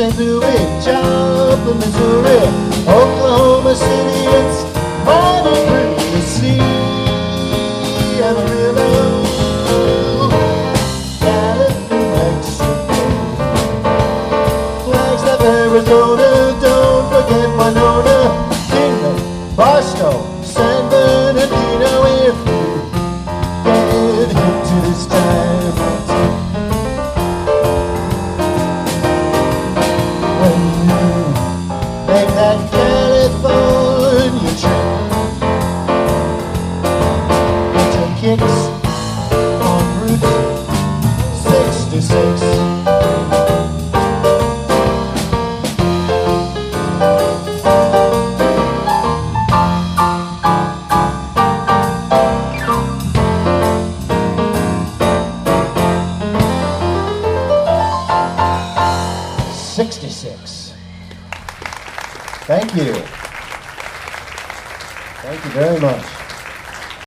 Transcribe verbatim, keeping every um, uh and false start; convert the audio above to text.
Saint Louis, Joplin, Missouri, Oklahoma City, it's mighty pretty to see. Amarillo, Dallas, New Mexico, Flagstaff, Arizona, don't forget Winona, Kingman, Barstow, San Bernardino. If you get hip to this time, when you make that California trip, get your kicks on Route sixty-six. sixty-six. Thank you. Thank you very much.